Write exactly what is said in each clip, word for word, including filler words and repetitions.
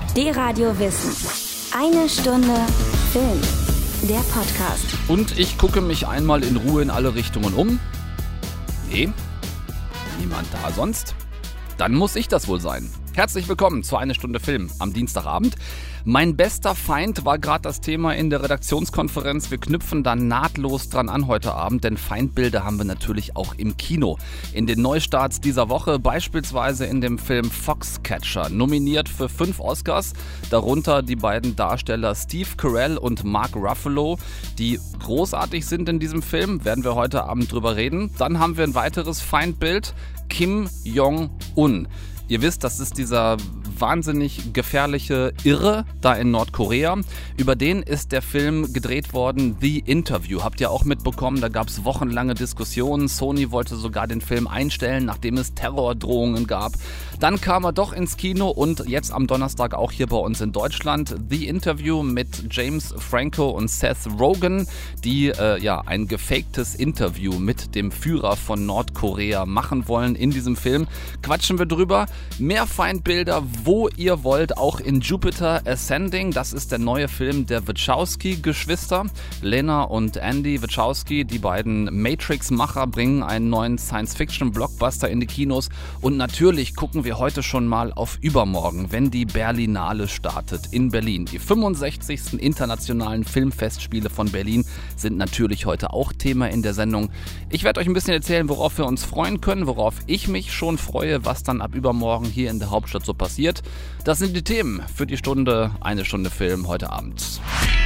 D-Radio Wissen. Eine Stunde Film. Der Podcast. Und ich gucke mich einmal in Ruhe in alle Richtungen um. Nee, niemand da sonst. Dann muss ich das wohl sein. Herzlich willkommen zu Eine Stunde Film am Dienstagabend. Mein bester Feind war gerade das Thema in der Redaktionskonferenz. Wir knüpfen da nahtlos dran an heute Abend, denn Feindbilder haben wir natürlich auch im Kino. In den Neustarts dieser Woche, beispielsweise in dem Film Foxcatcher, nominiert für fünf Oscars, darunter die beiden Darsteller Steve Carell und Mark Ruffalo, die großartig sind in diesem Film, werden wir heute Abend drüber reden. Dann haben wir ein weiteres Feindbild, Kim Jong-un. Ihr wisst, das ist dieser wahnsinnig gefährliche Irre da in Nordkorea. Über den ist der Film gedreht worden, The Interview. Habt ihr auch mitbekommen, da gab es wochenlange Diskussionen. Sony wollte sogar den Film einstellen, nachdem es Terrordrohungen gab. Dann kam er doch ins Kino und jetzt am Donnerstag auch hier bei uns in Deutschland. The Interview mit James Franco und Seth Rogen, die äh, ja ein gefaktes Interview mit dem Führer von Nordkorea machen wollen in diesem Film. Quatschen wir drüber. Mehr Feindbilder, wo ihr wollt, auch in Jupiter Ascending. Das ist der neue Film der Wachowski-Geschwister. Lena und Andy Wachowski, die beiden Matrix-Macher, bringen einen neuen Science-Fiction-Blockbuster in die Kinos. Und natürlich gucken wir heute schon mal auf übermorgen, wenn die Berlinale startet in Berlin. Die fünfundsechzigsten internationalen Filmfestspiele von Berlin sind natürlich heute auch Thema in der Sendung. Ich werde euch ein bisschen erzählen, worauf wir uns freuen können, worauf ich mich schon freue, was dann ab übermorgen hier in der Hauptstadt so passiert. Das sind die Themen für die Stunde, eine Stunde Film heute Abend.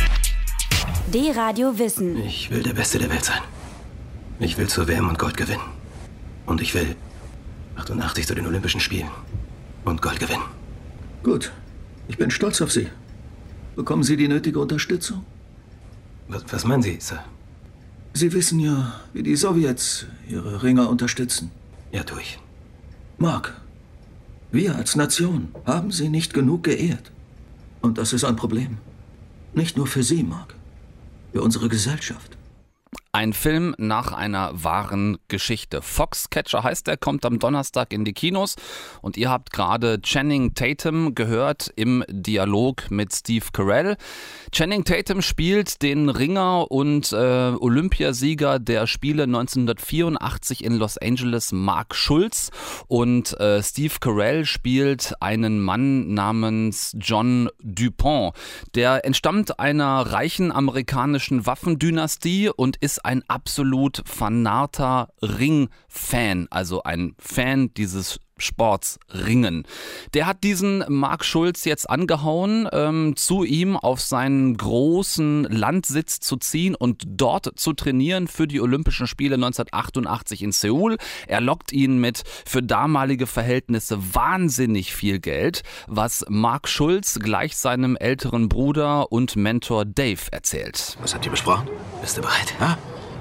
D-Radio Wissen. Ich will der Beste der Welt sein. Ich will zur W M und Gold gewinnen. Und ich will achtundachtzig zu den Olympischen Spielen und Gold gewinnen. Gut, ich bin stolz auf Sie. Bekommen Sie die nötige Unterstützung? Was, was meinen Sie, Sir? Sie wissen ja, wie die Sowjets ihre Ringer unterstützen. Ja, tue ich. Mark, wir als Nation haben Sie nicht genug geehrt. Und das ist ein Problem. Nicht nur für Sie, Mark. Für unsere Gesellschaft. Ein Film nach einer wahren Geschichte. Foxcatcher heißt der, kommt am Donnerstag in die Kinos. Und ihr habt gerade Channing Tatum gehört im Dialog mit Steve Carell. Channing Tatum spielt den Ringer und äh, Olympiasieger der Spiele neunzehnhundertvierundachtzig in Los Angeles, Mark Schulz. Und äh, Steve Carell spielt einen Mann namens John Dupont. Der entstammt einer reichen amerikanischen Waffendynastie und ist ein absolut fanarter Ring-Fan, also ein Fan dieses Sports Ringen. Der hat diesen Mark Schulz jetzt angehauen, ähm, zu ihm auf seinen großen Landsitz zu ziehen und dort zu trainieren für die Olympischen Spiele neunzehnhundertachtundachtzig in Seoul. Er lockt ihn mit für damalige Verhältnisse wahnsinnig viel Geld, was Mark Schulz gleich seinem älteren Bruder und Mentor Dave erzählt. Was habt ihr besprochen? Bist du bereit? Ha?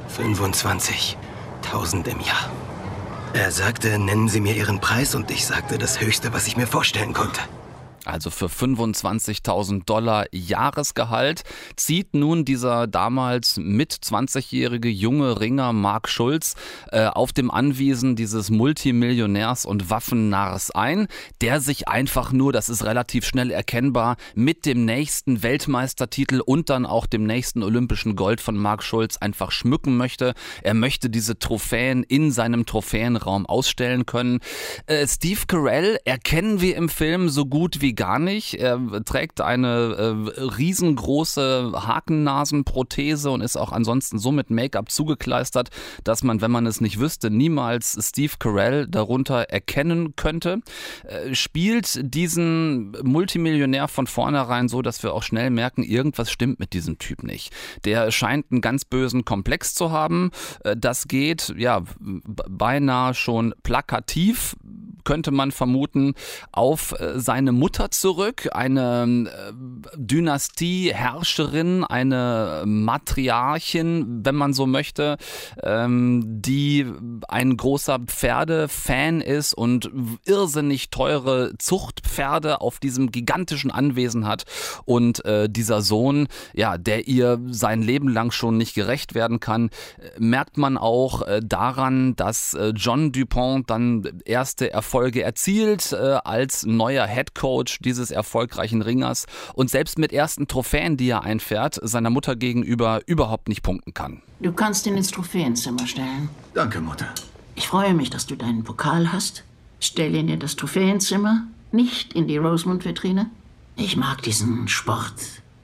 fünfundzwanzigtausend im Jahr. Er sagte, nennen Sie mir Ihren Preis und ich sagte das Höchste, was ich mir vorstellen konnte. Also für fünfundzwanzigtausend Dollar Jahresgehalt zieht nun dieser damals mit zwanzigjährige junge Ringer Mark Schulz äh, auf dem Anwesen dieses Multimillionärs und Waffennarrs ein, der sich einfach nur, das ist relativ schnell erkennbar, mit dem nächsten Weltmeistertitel und dann auch dem nächsten olympischen Gold von Mark Schulz einfach schmücken möchte. Er möchte diese Trophäen in seinem Trophäenraum ausstellen können. Äh, Steve Carell erkennen wir im Film so gut wie gar nicht. Er trägt eine äh, riesengroße Hakennasenprothese und ist auch ansonsten so mit Make-up zugekleistert, dass man, wenn man es nicht wüsste, niemals Steve Carell darunter erkennen könnte. Äh, spielt diesen Multimillionär von vornherein so, dass wir auch schnell merken, irgendwas stimmt mit diesem Typ nicht. Der scheint einen ganz bösen Komplex zu haben. Äh, das geht, ja, beinahe schon plakativ, könnte man vermuten, auf äh, seine Mutter zurück, eine äh, Dynastie-Herrscherin, eine Matriarchin, wenn man so möchte, ähm, die ein großer Pferdefan ist und irrsinnig teure Zuchtpferde auf diesem gigantischen Anwesen hat und äh, dieser Sohn, ja, der ihr sein Leben lang schon nicht gerecht werden kann, äh, merkt man auch äh, daran, dass äh, John Dupont dann erste Erfolge erzielt äh, als neuer Headcoach Coach dieses erfolgreichen Ringers und selbst mit ersten Trophäen, die er einfährt, seiner Mutter gegenüber überhaupt nicht punkten kann. Du kannst ihn ins Trophäenzimmer stellen. Danke, Mutter. Ich freue mich, dass du deinen Pokal hast. Stell ihn in das Trophäenzimmer, nicht in die Rosemont-Vitrine. Ich mag diesen Sport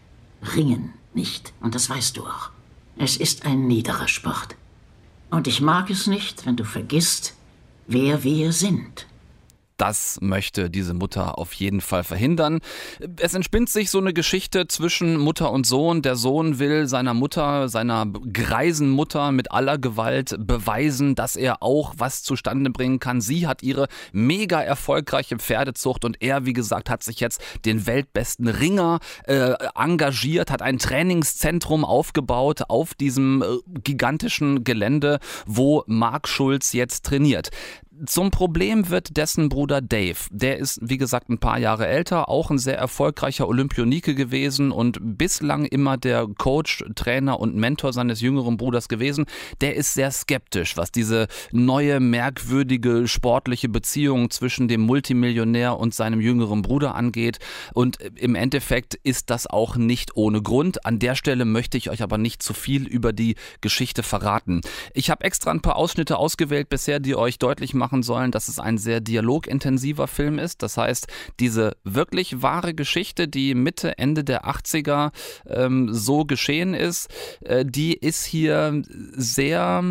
Ringen nicht, und das weißt du auch. Es ist ein niederer Sport. Und ich mag es nicht, wenn du vergisst, wer wir sind. Das möchte diese Mutter auf jeden Fall verhindern. Es entspinnt sich so eine Geschichte zwischen Mutter und Sohn. Der Sohn will seiner Mutter, seiner greisen Mutter mit aller Gewalt beweisen, dass er auch was zustande bringen kann. Sie hat ihre mega erfolgreiche Pferdezucht und er, wie gesagt, hat sich jetzt den weltbesten Ringer äh, engagiert, hat ein Trainingszentrum aufgebaut auf diesem äh, gigantischen Gelände, wo Mark Schulz jetzt trainiert. Zum Problem wird dessen Bruder Dave. Der ist, wie gesagt, ein paar Jahre älter, auch ein sehr erfolgreicher Olympionike gewesen und bislang immer der Coach, Trainer und Mentor seines jüngeren Bruders gewesen. Der ist sehr skeptisch, was diese neue, merkwürdige, sportliche Beziehung zwischen dem Multimillionär und seinem jüngeren Bruder angeht. Und im Endeffekt ist das auch nicht ohne Grund. An der Stelle möchte ich euch aber nicht zu viel über die Geschichte verraten. Ich habe extra ein paar Ausschnitte ausgewählt bisher, die euch deutlich machen sollen, dass es ein sehr dialogintensiver Film ist. Das heißt, diese wirklich wahre Geschichte, die Mitte, Ende der achtziger ähm, so geschehen ist, äh, die ist hier sehr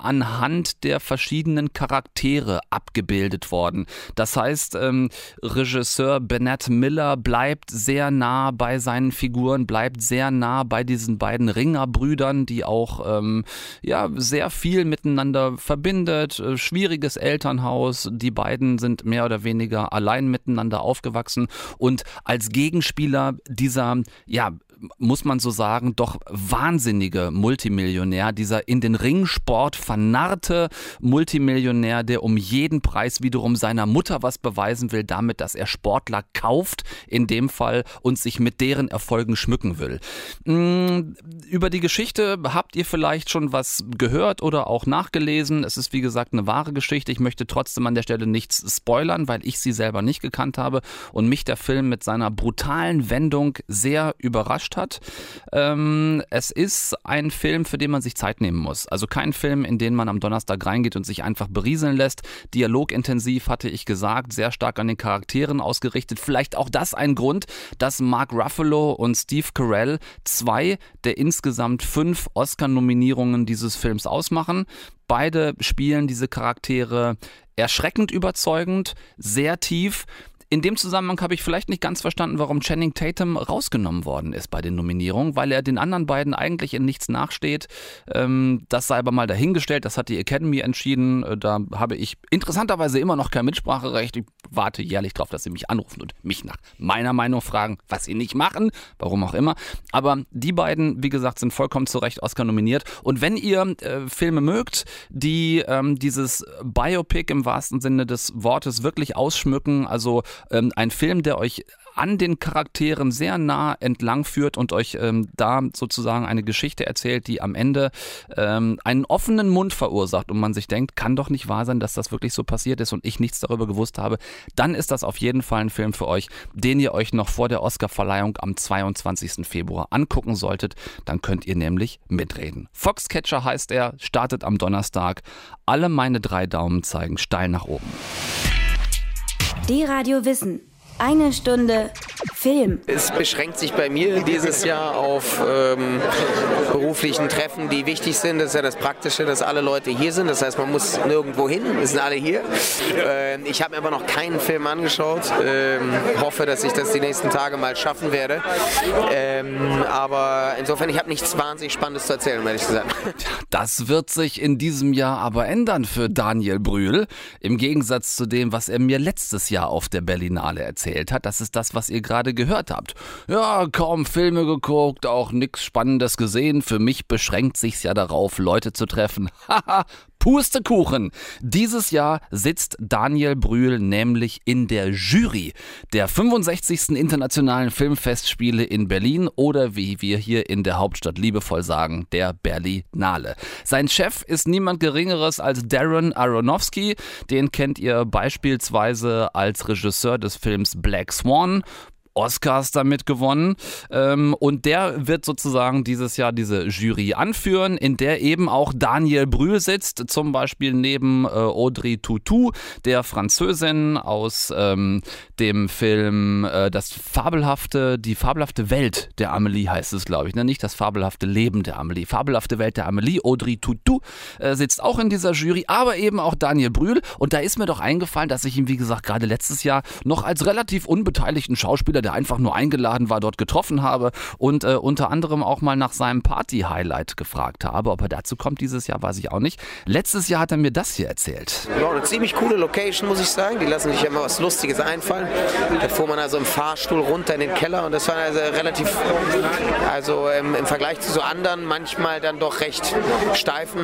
anhand der verschiedenen Charaktere abgebildet worden. Das heißt, ähm, Regisseur Bennett Miller bleibt sehr nah bei seinen Figuren, bleibt sehr nah bei diesen beiden Ringerbrüdern, die auch ähm, ja, sehr viel miteinander verbindet. Äh, schwieriges Elternhaus, die beiden sind mehr oder weniger allein miteinander aufgewachsen und als Gegenspieler dieser, ja, muss man so sagen, doch wahnsinnige Multimillionär, dieser in den Ringsport vernarrte Multimillionär, der um jeden Preis wiederum seiner Mutter was beweisen will, damit, dass er Sportler kauft, in dem Fall, und sich mit deren Erfolgen schmücken will. Über die Geschichte habt ihr vielleicht schon was gehört oder auch nachgelesen. Es ist, wie gesagt, eine wahre Geschichte. Ich möchte trotzdem an der Stelle nichts spoilern, weil ich sie selber nicht gekannt habe und mich der Film mit seiner brutalen Wendung sehr überrascht hat. Ähm, es ist ein Film, für den man sich Zeit nehmen muss. Also kein Film, in den man am Donnerstag reingeht und sich einfach berieseln lässt. Dialogintensiv, hatte ich gesagt, sehr stark an den Charakteren ausgerichtet. Vielleicht auch das ein Grund, dass Mark Ruffalo und Steve Carell zwei der insgesamt fünf Oscar-Nominierungen dieses Films ausmachen. Beide spielen diese Charaktere erschreckend überzeugend, sehr tief. In dem Zusammenhang habe ich vielleicht nicht ganz verstanden, warum Channing Tatum rausgenommen worden ist bei den Nominierungen, weil er den anderen beiden eigentlich in nichts nachsteht. Ähm, das sei aber mal dahingestellt, das hat die Academy entschieden. Da habe ich interessanterweise immer noch kein Mitspracherecht. Ich warte jährlich darauf, dass sie mich anrufen und mich nach meiner Meinung fragen, was sie nicht machen, warum auch immer. Aber die beiden, wie gesagt, sind vollkommen zu Recht Oscar nominiert. Und wenn ihr äh, Filme mögt, die ähm, dieses Biopic im wahrsten Sinne des Wortes wirklich ausschmücken, also Ähm, ein Film, der euch an den Charakteren sehr nah entlang führt und euch ähm, da sozusagen eine Geschichte erzählt, die am Ende ähm, einen offenen Mund verursacht und man sich denkt, kann doch nicht wahr sein, dass das wirklich so passiert ist und ich nichts darüber gewusst habe, dann ist das auf jeden Fall ein Film für euch, den ihr euch noch vor der Oscarverleihung am zweiundzwanzigsten Februar angucken solltet. Dann könnt ihr nämlich mitreden. Foxcatcher heißt er, startet am Donnerstag. Alle meine drei Daumen zeigen steil nach oben. Die Radio Wissen. Eine Stunde Film. Es beschränkt sich bei mir dieses Jahr auf ähm, beruflichen Treffen, die wichtig sind. Das ist ja das Praktische, dass alle Leute hier sind. Das heißt, man muss nirgendwo hin. Wir sind alle hier. Ähm, ich habe mir aber noch keinen Film angeschaut. Ähm, hoffe, dass ich das die nächsten Tage mal schaffen werde. Ähm, aber insofern, ich habe nichts wahnsinnig Spannendes zu erzählen, um ehrlich zu sein. Das wird sich in diesem Jahr aber ändern für Daniel Brühl. Im Gegensatz zu dem, was er mir letztes Jahr auf der Berlinale erzählt hat. Das ist das, was ihr gerade gehört habt. Ja, kaum Filme geguckt, auch nichts Spannendes gesehen. Für mich beschränkt sich's ja darauf, Leute zu treffen. Haha, Pustekuchen! Dieses Jahr sitzt Daniel Brühl nämlich in der Jury der fünfundsechzigsten Internationalen Filmfestspiele in Berlin oder wie wir hier in der Hauptstadt liebevoll sagen, der Berlinale. Sein Chef ist niemand Geringeres als Darren Aronofsky. Den kennt ihr beispielsweise als Regisseur des Films Black Swan. Oscars damit gewonnen ähm, und der wird sozusagen dieses Jahr diese Jury anführen, in der eben auch Daniel Brühl sitzt, zum Beispiel neben äh, Audrey Tautou, der Französin aus ähm, dem Film äh, das fabelhafte, die fabelhafte Welt der Amelie heißt es, glaube ich, ne? Nicht das fabelhafte Leben der Amelie, fabelhafte Welt der Amelie. Audrey Tautou äh, sitzt auch in dieser Jury, aber eben auch Daniel Brühl und da ist mir doch eingefallen, dass ich ihn, wie gesagt, gerade letztes Jahr noch als relativ unbeteiligten Schauspieler, der einfach nur eingeladen war, dort getroffen habe und äh, unter anderem auch mal nach seinem Party-Highlight gefragt habe. Ob er dazu kommt dieses Jahr, weiß ich auch nicht. Letztes Jahr hat er mir das hier erzählt. Ja, eine ziemlich coole Location, muss ich sagen. Die lassen sich ja immer was Lustiges einfallen. Da fuhr man also im Fahrstuhl runter in den Keller und das war also relativ, also ähm, im Vergleich zu so anderen, manchmal dann doch recht steifen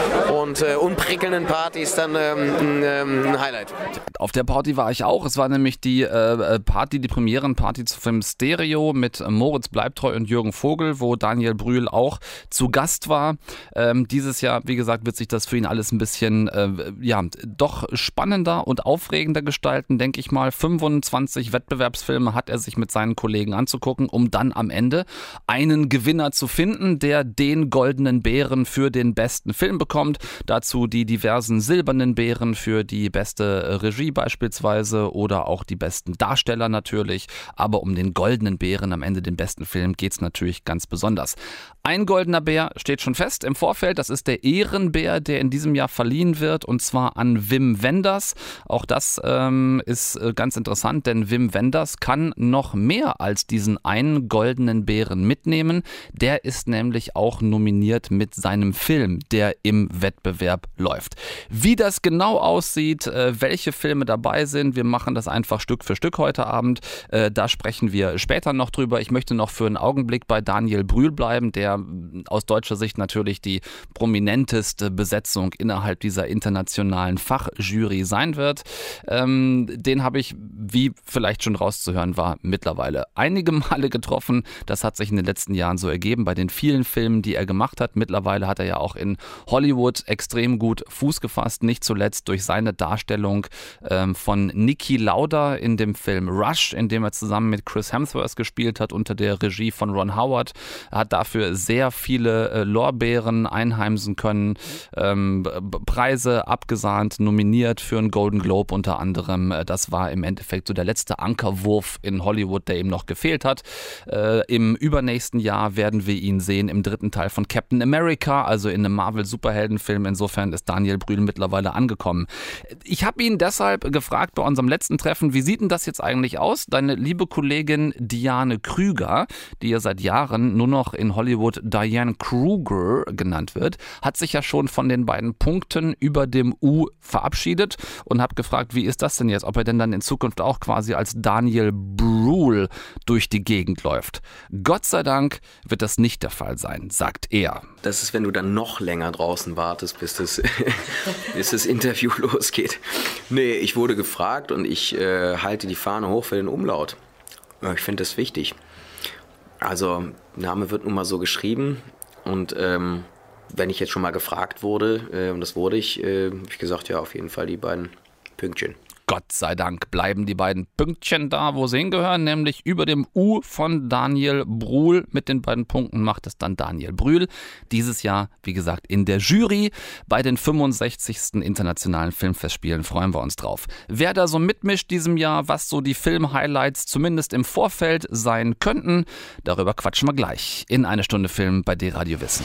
und äh, unprickelnden Partys dann ähm, ein, ein Highlight. Auf der Party war ich auch. Es war nämlich die äh, Party, die Premierenparty zu Film Stereo mit Moritz Bleibtreu und Jürgen Vogel, wo Daniel Brühl auch zu Gast war. Ähm, dieses Jahr, wie gesagt, wird sich das für ihn alles ein bisschen äh, ja, doch spannender und aufregender gestalten, denke ich mal. fünfundzwanzig Wettbewerbsfilme hat er sich mit seinen Kollegen anzugucken, um dann am Ende einen Gewinner zu finden, der den goldenen Bären für den besten Film bekommt. Dazu die diversen silbernen Bären für die beste Regie beispielsweise oder auch die besten Darsteller natürlich. Aber um den goldenen Bären am Ende, den besten Film, geht es natürlich ganz besonders. Ein goldener Bär steht schon fest im Vorfeld. Das ist der Ehrenbär, der in diesem Jahr verliehen wird, und zwar an Wim Wenders. Auch das ähm, ist äh, ganz interessant, denn Wim Wenders kann noch mehr als diesen einen goldenen Bären mitnehmen. Der ist nämlich auch nominiert mit seinem Film, der im Wettbewerb läuft. Wie das genau aussieht, äh, welche Filme dabei sind, wir machen das einfach Stück für Stück heute Abend. Äh, da sprechen wir später noch drüber. Ich möchte noch für einen Augenblick bei Daniel Brühl bleiben, der aus deutscher Sicht natürlich die prominenteste Besetzung innerhalb dieser internationalen Fachjury sein wird. Ähm, den habe ich, wie vielleicht schon rauszuhören war, mittlerweile einige Male getroffen. Das hat sich in den letzten Jahren so ergeben bei den vielen Filmen, die er gemacht hat. Mittlerweile hat er ja auch in Hollywood extrem gut Fuß gefasst, nicht zuletzt durch seine Darstellung ähm, von Niki Lauda in dem Film Rush, in dem er zusammen mit Chris Hemsworth gespielt hat, unter der Regie von Ron Howard. Er hat dafür sehr viele äh, Lorbeeren einheimsen können, ähm, Preise abgesahnt, nominiert für einen Golden Globe unter anderem. Das war im Endeffekt so der letzte Ankerwurf in Hollywood, der ihm noch gefehlt hat. Äh, Im übernächsten Jahr werden wir ihn sehen im dritten Teil von Captain America, also in einem Marvel-Superheldenfilm. Insofern ist Daniel Brühl mittlerweile angekommen. Ich habe ihn deshalb gefragt bei unserem letzten Treffen, wie sieht denn das jetzt eigentlich aus? Deine liebe Kollegin Diane Krüger, die ja seit Jahren nur noch in Hollywood Diane Kruger genannt wird, hat sich ja schon von den beiden Punkten über dem U verabschiedet und habe gefragt, wie ist das denn jetzt? Ob er denn dann in Zukunft auch quasi als Daniel Brühl durch die Gegend läuft. Gott sei Dank wird das nicht der Fall sein, sagt er. Das ist, wenn du dann noch länger draußen wartest, bis das, bis das Interview losgeht. Nee, ich wurde gefragt und ich äh, halte die Fahne hoch für den Umlaut. Ich finde das wichtig. Also, Name wird nun mal so geschrieben und ähm, wenn ich jetzt schon mal gefragt wurde, äh, und das wurde ich, äh, habe ich gesagt, ja, auf jeden Fall die beiden Pünktchen. Gott sei Dank bleiben die beiden Pünktchen da, wo sie hingehören, nämlich über dem U von Daniel Brühl. Mit den beiden Punkten macht es dann Daniel Brühl. Dieses Jahr, wie gesagt, in der Jury bei den fünfundsechzigsten Internationalen Filmfestspielen. Freuen wir uns drauf. Wer da so mitmischt diesem Jahr, was so die Film-Highlights zumindest im Vorfeld sein könnten, darüber quatschen wir gleich in eine Stunde Film bei D-Radio Wissen.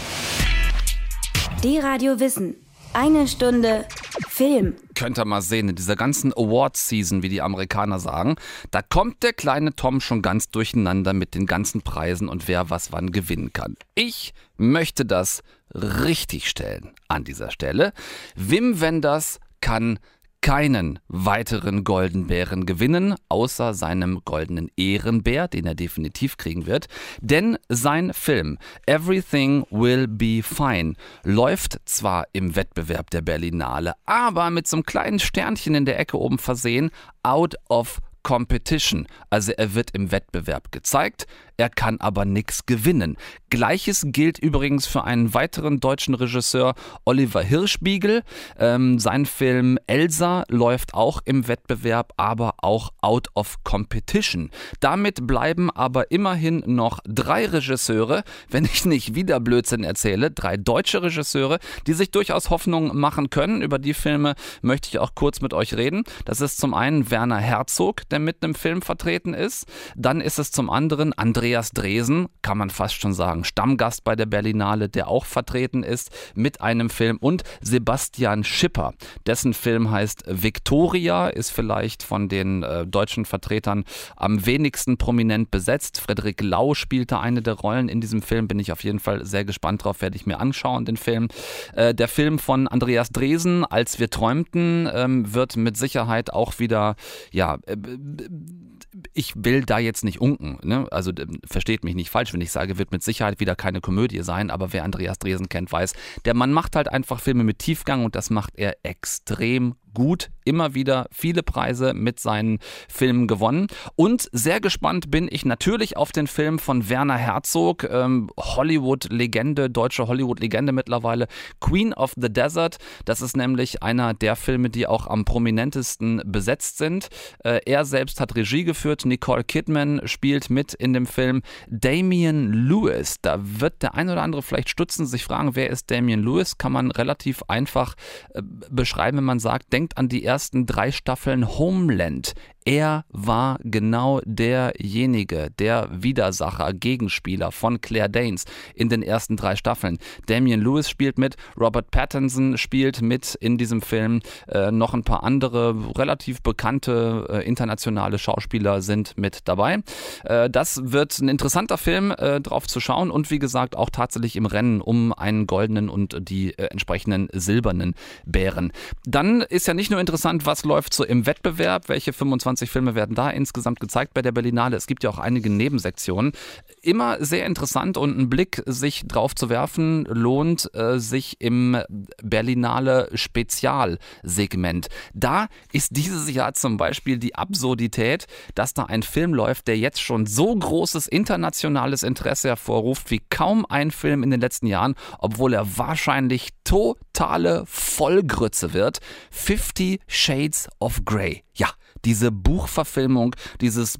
D-Radio Wissen. Eine Stunde Film. Könnt ihr mal sehen, in dieser ganzen Awards-Season, wie die Amerikaner sagen, da kommt der kleine Tom schon ganz durcheinander mit den ganzen Preisen und wer was wann gewinnen kann. Ich möchte das richtig stellen an dieser Stelle. Wim Wenders kann keinen weiteren Goldenbären gewinnen, außer seinem goldenen Ehrenbär, den er definitiv kriegen wird. Denn sein Film Everything Will Be Fine läuft zwar im Wettbewerb der Berlinale, aber mit so einem kleinen Sternchen in der Ecke oben versehen, out of Competition. Also er wird im Wettbewerb gezeigt, er kann aber nichts gewinnen. Gleiches gilt übrigens für einen weiteren deutschen Regisseur, Oliver Hirschbiegel. Ähm, sein Film Elsa läuft auch im Wettbewerb, aber auch out of competition. Damit bleiben aber immerhin noch drei Regisseure, wenn ich nicht wieder Blödsinn erzähle, drei deutsche Regisseure, die sich durchaus Hoffnung machen können. Über die Filme möchte ich auch kurz mit euch reden. Das ist zum einen Werner Herzog, der mit einem Film vertreten ist. Dann ist es zum anderen Andreas Dresen, kann man fast schon sagen, Stammgast bei der Berlinale, der auch vertreten ist mit einem Film, und Sebastian Schipper, dessen Film heißt Victoria, ist vielleicht von den äh, deutschen Vertretern am wenigsten prominent besetzt. Frederik Lau spielte eine der Rollen in diesem Film, bin ich auf jeden Fall sehr gespannt drauf, werde ich mir anschauen, den Film. Äh, der Film von Andreas Dresen, Als wir träumten, ähm, wird mit Sicherheit auch wieder, ja, äh, ich will da jetzt nicht unken, ne? Also versteht mich nicht falsch, wenn ich sage, wird mit Sicherheit wieder keine Komödie sein, aber wer Andreas Dresen kennt, weiß, der Mann macht halt einfach Filme mit Tiefgang und das macht er extrem gut. Immer wieder viele Preise mit seinen Filmen gewonnen. Und sehr gespannt bin ich natürlich auf den Film von Werner Herzog, ähm, Hollywood-Legende, deutsche Hollywood-Legende mittlerweile, Queen of the Desert. Das ist nämlich einer der Filme, die auch am prominentesten besetzt sind. Äh, er selbst hat Regie geführt, Nicole Kidman spielt mit in dem Film. Damian Lewis, da wird der ein oder andere vielleicht stutzen, sich fragen, wer ist Damian Lewis? Kann man relativ einfach äh, beschreiben, wenn man sagt, denkt an die ersten drei Staffeln Homeland. Er war genau derjenige, der Widersacher, Gegenspieler von Claire Danes in den ersten drei Staffeln. Damian Lewis spielt mit, Robert Pattinson spielt mit in diesem Film, äh, noch ein paar andere relativ bekannte äh, internationale Schauspieler sind mit dabei. Äh, das wird ein interessanter Film, äh, drauf zu schauen, und wie gesagt auch tatsächlich im Rennen um einen goldenen und die äh, entsprechenden silbernen Bären. Dann ist ja nicht nur interessant, was läuft so im Wettbewerb, welche fünfundzwanzig Filme werden da insgesamt gezeigt bei der Berlinale. Es gibt ja auch einige Nebensektionen. Immer sehr interessant, und ein Blick sich drauf zu werfen lohnt äh, sich im Berlinale Spezialsegment. Da ist dieses Jahr zum Beispiel die Absurdität, dass da ein Film läuft, der jetzt schon so großes internationales Interesse hervorruft wie kaum ein Film in den letzten Jahren, obwohl er wahrscheinlich totale Vollgrütze wird. Fifty Shades of Grey. Ja, diese Buchverfilmung, dieses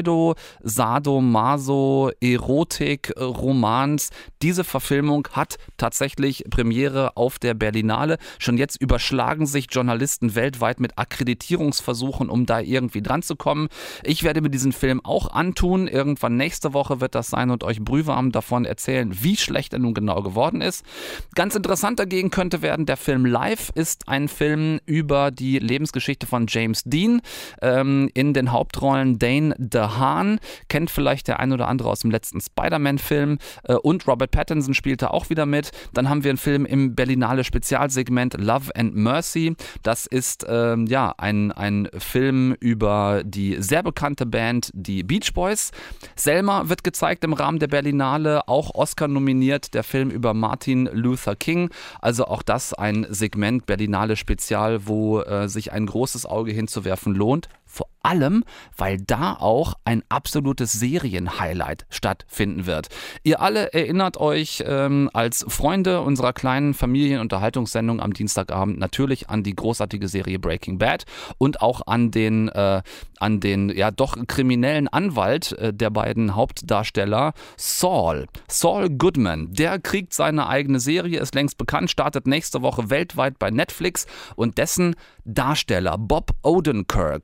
Pseudo-Maso-Erotik-Romans, diese Verfilmung hat tatsächlich Premiere auf der Berlinale. Schon jetzt überschlagen sich Journalisten weltweit mit Akkreditierungsversuchen, um da irgendwie dran zu kommen. Ich werde mir diesen Film auch antun. Irgendwann nächste Woche wird das sein und euch brühwarm davon erzählen, wie schlecht er nun genau geworden ist. Ganz interessant dagegen könnte werden, der Film Live ist ein Film über die Lebensgeschichte von James Dean. Ähm, in den Hauptrollen Dane DeHaan, kennt vielleicht der ein oder andere aus dem letzten Spider-Man-Film, äh, und Robert Pattinson spielte auch wieder mit. Dann haben wir einen Film im Berlinale Spezialsegment Love and Mercy. Das ist ähm, ja ein, ein Film über die sehr bekannte Band, die Beach Boys. Selma wird gezeigt im Rahmen der Berlinale, auch Oscar nominiert, der Film über Martin Luther King. Also auch das ein Segment Berlinale Spezial, wo äh, sich ein großes Auge hinzuwerfen lohnt. Vor allem, weil da auch ein absolutes Serienhighlight stattfinden wird. Ihr alle erinnert euch ähm, als Freunde unserer kleinen Familienunterhaltungssendung am Dienstagabend natürlich an die großartige Serie Breaking Bad und auch an den, äh, an den ja doch kriminellen Anwalt äh, der beiden Hauptdarsteller, Saul. Saul Goodman, der kriegt seine eigene Serie, ist längst bekannt, startet nächste Woche weltweit bei Netflix, und dessen Darsteller Bob Odenkirk wird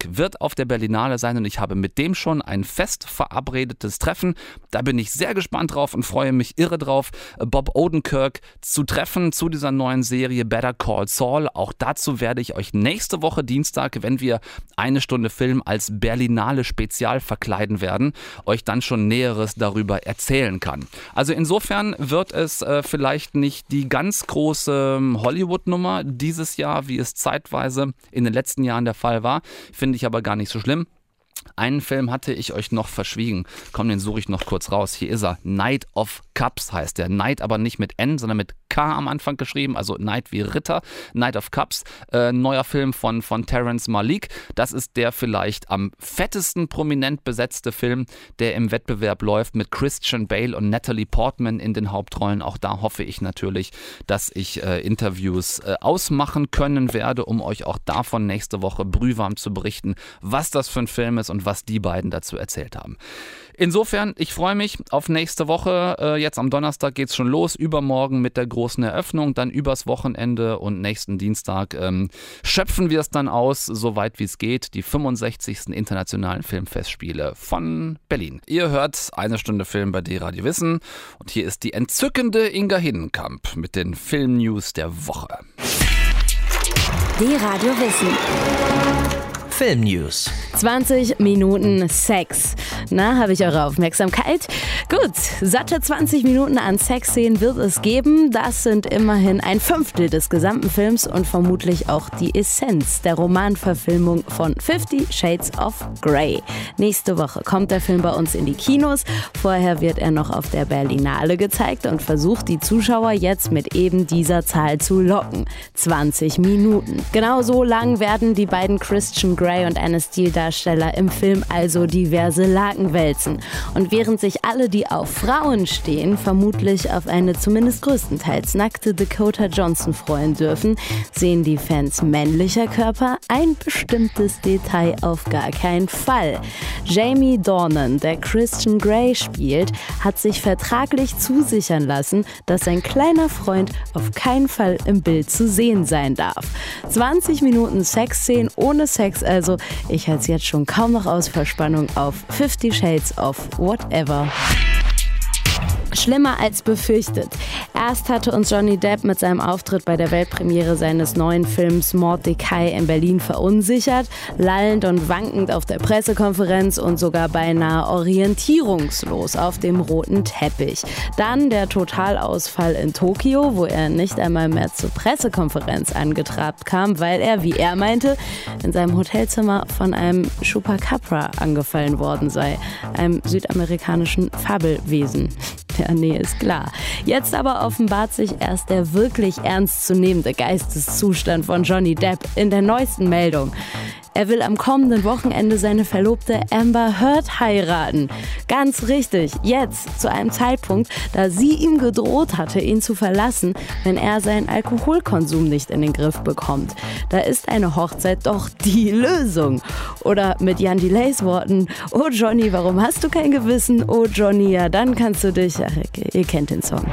auf der Berlinale sein und ich habe mit dem schon ein fest verabredetes Treffen. Da bin ich sehr gespannt drauf und freue mich irre drauf, Bob Odenkirk zu treffen zu dieser neuen Serie Better Call Saul. Auch dazu werde ich euch nächste Woche Dienstag, wenn wir eine Stunde Film als Berlinale Spezial verkleiden werden, euch dann schon Näheres darüber erzählen kann. Also insofern wird es äh, vielleicht nicht die ganz große Hollywood-Nummer dieses Jahr, wie es zeitweise in den letzten Jahren der Fall war. Finde ich aber gar nicht so schlimm. Einen Film hatte ich euch noch verschwiegen. Komm, den suche ich noch kurz raus. Hier ist er. Knight of Cups heißt der. Knight aber nicht mit N, sondern mit K am Anfang geschrieben. Also Knight wie Ritter. Knight of Cups. Äh, neuer Film von, von Terrence Malick. Das ist der vielleicht am fettesten prominent besetzte Film, der im Wettbewerb läuft mit Christian Bale und Natalie Portman in den Hauptrollen. Auch da hoffe ich natürlich, dass ich äh, Interviews äh, ausmachen können werde, um euch auch davon nächste Woche brühwarm zu berichten, was das für ein Film ist und was die beiden dazu erzählt haben. Insofern, ich freue mich auf nächste Woche. Äh, jetzt am Donnerstag geht es schon los, übermorgen mit der großen Eröffnung, dann übers Wochenende und nächsten Dienstag ähm, schöpfen wir es dann aus, soweit wie es geht, die fünfundsechzigsten Internationalen Filmfestspiele von Berlin. Ihr hört eine Stunde Film bei D-Radio Wissen und hier ist die entzückende Inga Hinnenkamp mit den Filmnews der Woche. D-Radio Wissen. Filmnews. zwanzig Minuten Sex. Na, habe ich eure Aufmerksamkeit? Gut, satte zwanzig Minuten an Sexszenen wird es geben. Das sind immerhin ein Fünftel des gesamten Films und vermutlich auch die Essenz der Romanverfilmung von Fifty Shades of Grey. Nächste Woche kommt der Film bei uns in die Kinos. Vorher wird er noch auf der Berlinale gezeigt und versucht die Zuschauer jetzt mit eben dieser Zahl zu locken. zwanzig Minuten. Genau so lang werden die beiden Christian Grey und Anna Steele-Darsteller im Film also diverse Laken wälzen. Und während sich alle, die auf Frauen stehen, vermutlich auf eine zumindest größtenteils nackte Dakota Johnson freuen dürfen, sehen die Fans männlicher Körper ein bestimmtes Detail auf gar keinen Fall. Jamie Dornan, der Christian Grey spielt, hat sich vertraglich zusichern lassen, dass sein kleiner Freund auf keinen Fall im Bild zu sehen sein darf. zwanzig Minuten Sexszenen ohne Sex, also ich halte es jetzt schon kaum noch aus vor Spannung auf Fifty Shades of Whatever. Schlimmer als befürchtet. Erst hatte uns Johnny Depp mit seinem Auftritt bei der Weltpremiere seines neuen Films Mordecai in Berlin verunsichert, lallend und wankend auf der Pressekonferenz und sogar beinahe orientierungslos auf dem roten Teppich. Dann der Totalausfall in Tokio, wo er nicht einmal mehr zur Pressekonferenz angetrabt kam, weil er, wie er meinte, in seinem Hotelzimmer von einem Chupacabra angefallen worden sei, einem südamerikanischen Fabelwesen. Ja, nee, ist klar. Jetzt aber offenbart sich erst der wirklich ernstzunehmende Geisteszustand von Johnny Depp in der neuesten Meldung. Er will am kommenden Wochenende seine Verlobte Amber Heard heiraten. Ganz richtig, jetzt, zu einem Zeitpunkt, da sie ihm gedroht hatte, ihn zu verlassen, wenn er seinen Alkoholkonsum nicht in den Griff bekommt. Da ist eine Hochzeit doch die Lösung. Oder mit Jan Delays Worten: Oh Johnny, warum hast du kein Gewissen? Oh Johnny, ja dann kannst du dich... Ach, ihr kennt den Song.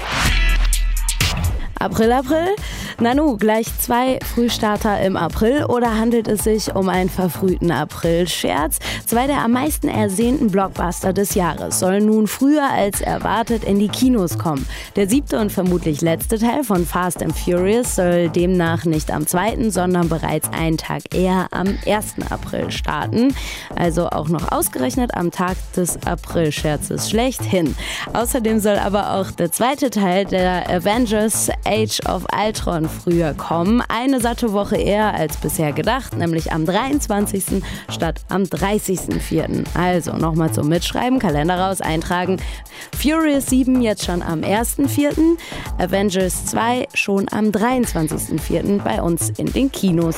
April, April? Nanu, gleich zwei Frühstarter im April oder handelt es sich um einen verfrühten April-Scherz? Zwei der am meisten ersehnten Blockbuster des Jahres sollen nun früher als erwartet in die Kinos kommen. Der siebte und vermutlich letzte Teil von Fast and Furious soll demnach nicht am zweiten, sondern bereits einen Tag eher am ersten April starten. Also auch noch ausgerechnet am Tag des April-Scherzes schlechthin. Außerdem soll aber auch der zweite Teil der Avengers Age of Ultron früher kommen. Eine satte Woche eher als bisher gedacht, nämlich am dreiundzwanzigsten statt am dreißigsten vierten Also nochmal zum Mitschreiben, Kalender raus, eintragen. Furious sieben jetzt schon am ersten vierten Avengers zwei schon am dreiundzwanzigsten vierten bei uns in den Kinos.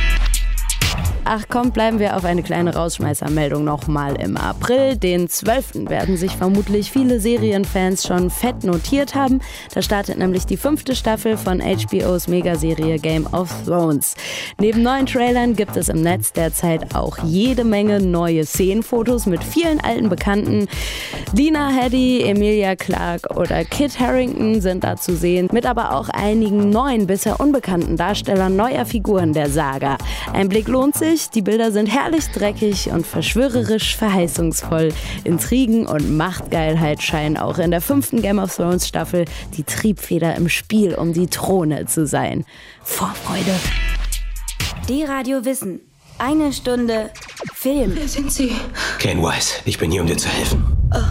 Ach komm, bleiben wir auf eine kleine Rausschmeißermeldung nochmal im April. Den zwölften werden sich vermutlich viele Serienfans schon fett notiert haben. Da startet nämlich die fünfte Staffel von H B O's Megaserie Game of Thrones. Neben neuen Trailern gibt es im Netz derzeit auch jede Menge neue Szenenfotos mit vielen alten Bekannten. Lena Headey, Emilia Clarke oder Kit Harington sind da zu sehen, mit aber auch einigen neuen, bisher unbekannten Darstellern neuer Figuren der Saga. Ein Blick lohnt sich. durch. Die Bilder sind herrlich dreckig und verschwörerisch verheißungsvoll. Intrigen und Machtgeilheit scheinen auch in der fünften Game of Thrones Staffel die Triebfeder im Spiel um die Throne zu sein. Vorfreude. D-Radio Wissen. Eine Stunde Film. Wer sind Sie? Kane Wise, ich bin hier, um dir zu helfen.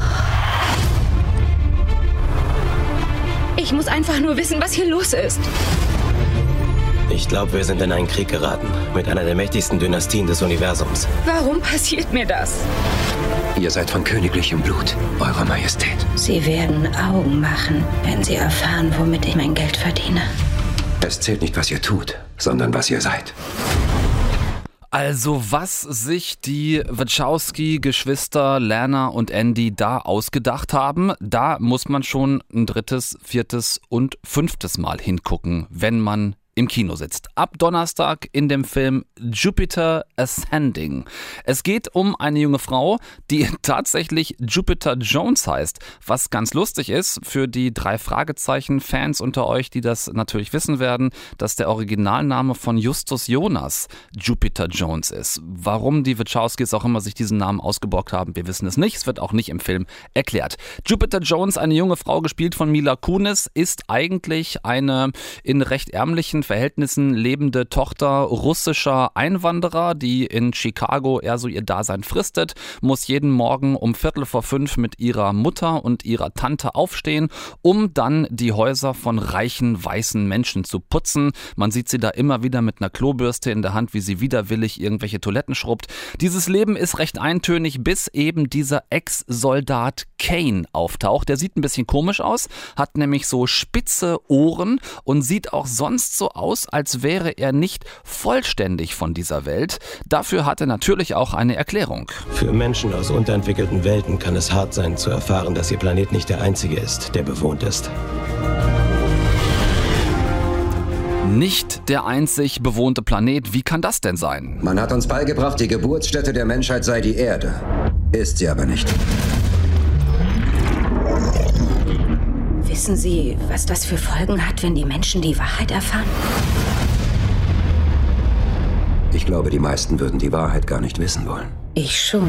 Ich muss einfach nur wissen, was hier los ist. Ich glaube, wir sind in einen Krieg geraten. Mit einer der mächtigsten Dynastien des Universums. Warum passiert mir das? Ihr seid von königlichem Blut, Eure Majestät. Sie werden Augen machen, wenn Sie erfahren, womit ich mein Geld verdiene. Es zählt nicht, was ihr tut, sondern was ihr seid. Also was sich die Wachowski-Geschwister Lana und Andy da ausgedacht haben, da muss man schon ein drittes, viertes und fünftes Mal hingucken, wenn man im Kino sitzt. Ab Donnerstag in dem Film Jupiter Ascending. Es geht um eine junge Frau, die tatsächlich Jupiter Jones heißt, was ganz lustig ist für die drei Fragezeichen-Fans unter euch, die das natürlich wissen werden, dass der Originalname von Justus Jonas Jupiter Jones ist. Warum die Wachowskis auch immer sich diesen Namen ausgeborgt haben, wir wissen es nicht. Es wird auch nicht im Film erklärt. Jupiter Jones, eine junge Frau, gespielt von Mila Kunis, ist eigentlich eine in recht ärmlichen Verhältnissen lebende Tochter russischer Einwanderer, die in Chicago eher so ihr Dasein fristet, muss jeden Morgen um Viertel vor fünf mit ihrer Mutter und ihrer Tante aufstehen, um dann die Häuser von reichen, weißen Menschen zu putzen. Man sieht sie da immer wieder mit einer Klobürste in der Hand, wie sie widerwillig irgendwelche Toiletten schrubbt. Dieses Leben ist recht eintönig, bis eben dieser Ex-Soldat Kane auftaucht. Der sieht ein bisschen komisch aus, hat nämlich so spitze Ohren und sieht auch sonst so aus, als wäre er nicht vollständig von dieser Welt. Dafür hat er natürlich auch eine Erklärung. Für Menschen aus unterentwickelten Welten kann es hart sein, zu erfahren, dass ihr Planet nicht der einzige ist, der bewohnt ist. Nicht der einzig bewohnte Planet. Wie kann das denn sein? Man hat uns beigebracht, die Geburtsstätte der Menschheit sei die Erde. Ist sie aber nicht. Wissen Sie, was das für Folgen hat, wenn die Menschen die Wahrheit erfahren? Ich glaube, die meisten würden die Wahrheit gar nicht wissen wollen. Ich schon.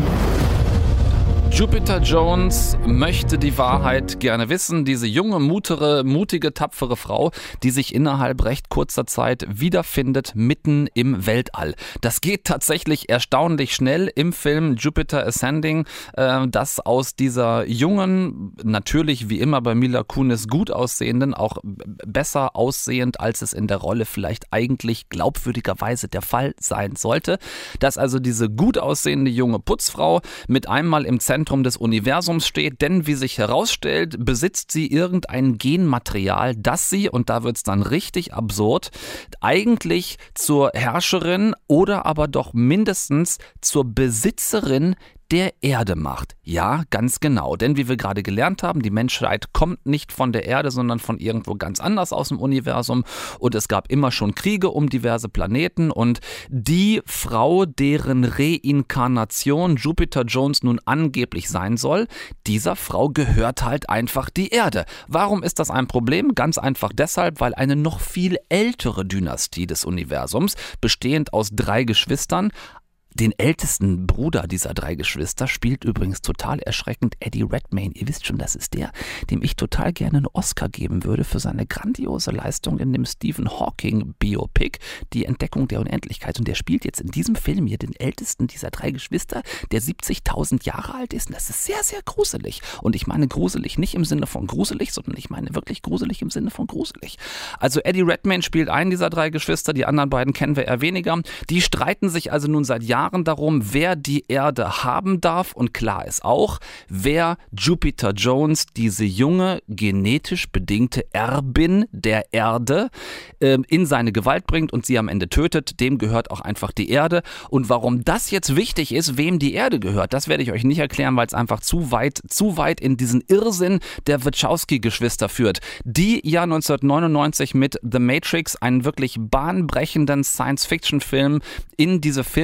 Jupiter Jones möchte die Wahrheit gerne wissen. Diese junge, mutere, mutige, tapfere Frau, die sich innerhalb recht kurzer Zeit wiederfindet mitten im Weltall. Das geht tatsächlich erstaunlich schnell im Film Jupiter Ascending, äh, dass aus dieser jungen, natürlich wie immer bei Mila Kunis gut aussehenden, auch besser aussehend, als es in der Rolle vielleicht eigentlich glaubwürdigerweise der Fall sein sollte, dass also diese gut aussehende junge Putzfrau mit einmal im Zentrum des Universums steht, denn wie sich herausstellt, besitzt sie irgendein Genmaterial, das sie, und da wird es dann richtig absurd, eigentlich zur Herrscherin oder aber doch mindestens zur Besitzerin der Erde macht. Ja, ganz genau. Denn wie wir gerade gelernt haben, die Menschheit kommt nicht von der Erde, sondern von irgendwo ganz anders aus dem Universum. Und es gab immer schon Kriege um diverse Planeten. Und die Frau, deren Reinkarnation Jupiter Jones nun angeblich sein soll, dieser Frau gehört halt einfach die Erde. Warum ist das ein Problem? Ganz einfach deshalb, weil eine noch viel ältere Dynastie des Universums, bestehend aus drei Geschwistern, den ältesten Bruder dieser drei Geschwister spielt übrigens total erschreckend Eddie Redmayne. Ihr wisst schon, das ist der, dem ich total gerne einen Oscar geben würde für seine grandiose Leistung in dem Stephen Hawking Biopic, Die Entdeckung der Unendlichkeit. Und der spielt jetzt in diesem Film hier den ältesten dieser drei Geschwister, der siebzigtausend Jahre alt ist. Und das ist sehr, sehr gruselig. Und ich meine gruselig nicht im Sinne von gruselig, sondern ich meine wirklich gruselig im Sinne von gruselig. Also Eddie Redmayne spielt einen dieser drei Geschwister, die anderen beiden kennen wir eher weniger. Die streiten sich also nun seit Jahren darum, wer die Erde haben darf, und klar ist auch, wer Jupiter Jones, diese junge, genetisch bedingte Erbin der Erde, äh, in seine Gewalt bringt und sie am Ende tötet, dem gehört auch einfach die Erde. Und warum das jetzt wichtig ist, wem die Erde gehört, das werde ich euch nicht erklären, weil es einfach zu weit, zu weit in diesen Irrsinn der Wachowski-Geschwister führt, die ja neunzehnhundertneunundneunzig mit The Matrix einen wirklich bahnbrechenden Science-Fiction-Film in diese Filmwelt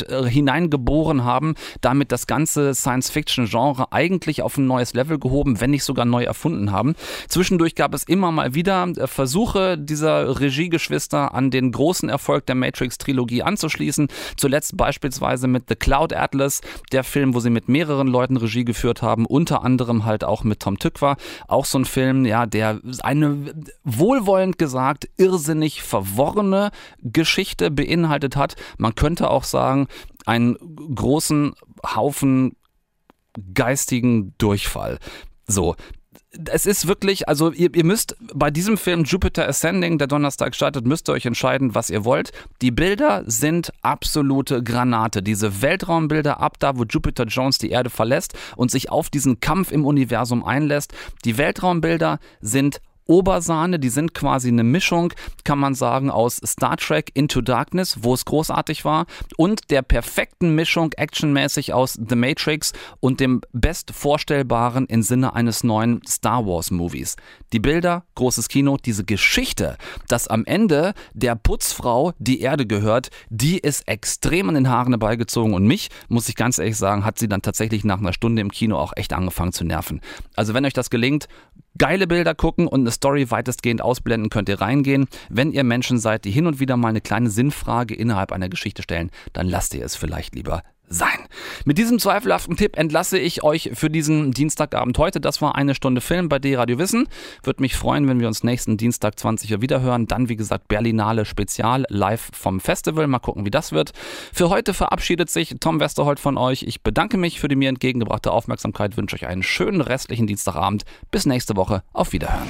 mit äh, hineingeboren haben, damit das ganze Science-Fiction-Genre eigentlich auf ein neues Level gehoben, wenn nicht sogar neu erfunden haben. Zwischendurch gab es immer mal wieder äh, Versuche dieser Regiegeschwister an den großen Erfolg der Matrix-Trilogie anzuschließen. Zuletzt beispielsweise mit The Cloud Atlas, der Film, wo sie mit mehreren Leuten Regie geführt haben, unter anderem halt auch mit Tom Tykwer. Auch so ein Film, ja, der eine wohlwollend gesagt irrsinnig verworrene Geschichte beinhaltet hat. Man könnte auch sagen, einen großen Haufen geistigen Durchfall. So. Es ist wirklich, also ihr, ihr müsst bei diesem Film Jupiter Ascending, der Donnerstag startet, müsst ihr euch entscheiden, was ihr wollt. Die Bilder sind absolute Granate. Diese Weltraumbilder ab da, wo Jupiter Jones die Erde verlässt und sich auf diesen Kampf im Universum einlässt. Die Weltraumbilder sind Obersahne, die sind quasi eine Mischung, kann man sagen, aus Star Trek Into Darkness, wo es großartig war, und der perfekten Mischung actionmäßig aus The Matrix und dem bestvorstellbaren im Sinne eines neuen Star Wars Movies. Die Bilder, großes Kino, diese Geschichte, dass am Ende der Putzfrau die Erde gehört, die ist extrem an den Haaren herbeigezogen und mich, muss ich ganz ehrlich sagen, hat sie dann tatsächlich nach einer Stunde im Kino auch echt angefangen zu nerven. Also wenn euch das gelingt, geile Bilder gucken und eine Story weitestgehend ausblenden, könnt ihr reingehen. Wenn ihr Menschen seid, die hin und wieder mal eine kleine Sinnfrage innerhalb einer Geschichte stellen, dann lasst ihr es vielleicht lieber sein. Mit diesem zweifelhaften Tipp entlasse ich euch für diesen Dienstagabend heute. Das war eine Stunde Film bei D-Radio Wissen. Würde mich freuen, wenn wir uns nächsten Dienstag zwanzig Uhr wiederhören. Dann, wie gesagt, Berlinale Spezial live vom Festival. Mal gucken, wie das wird. Für heute verabschiedet sich Tom Westerholt von euch. Ich bedanke mich für die mir entgegengebrachte Aufmerksamkeit, wünsche euch einen schönen restlichen Dienstagabend. Bis nächste Woche. Auf Wiederhören.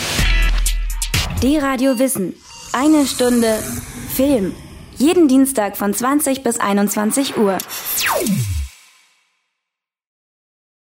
D-Radio Wissen. Eine Stunde Film. Jeden Dienstag von zwanzig bis einundzwanzig Uhr.